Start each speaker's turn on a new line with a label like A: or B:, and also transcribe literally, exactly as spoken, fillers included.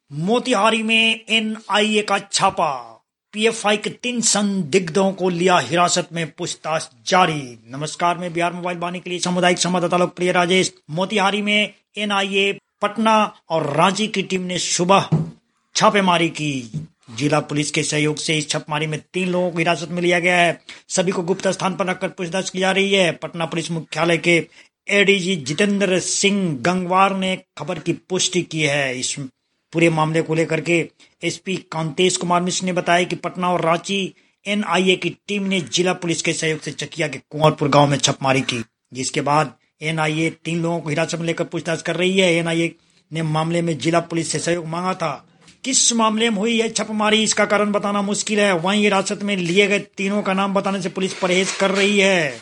A: मोतिहारी में एनआईए का छापा। पीएफआई के तीन संदिग्धों को लिया हिरासत में, पूछताछ जारी। नमस्कार, मैं बिहार मोबाइल वाणी के लिए सामुदायिक संवाददाता लोकप्रिय राजेश। मोतिहारी में एनआईए पटना और रांची की टीम ने सुबह छापेमारी की। जिला पुलिस के सहयोग से इस छापेमारी में तीन लोगों को हिरासत में लिया गया है। सभी को गुप्त स्थान पर रखकर पूछताछ की जा रही है। पटना पुलिस मुख्यालय के एडीजी जितेंद्र सिंह गंगवार ने खबर की पुष्टि की है। इस पूरे मामले को लेकर के एसपी कांतेश कुमार मिश्र ने बताया कि पटना और रांची एनआईए की टीम ने जिला पुलिस के सहयोग से चकिया के कुंवरपुर गांव में छापेमारी की, जिसके बाद एनआईए तीन लोगों को हिरासत में लेकर पूछताछ कर रही है। एनआईए ने मामले में जिला पुलिस से सहयोग मांगा था। किस मामले में हुई है छापेमारी, इसका कारण बताना मुश्किल है। वहीं हिरासत में लिए गए तीनों का नाम बताने से पुलिस परहेज कर रही है।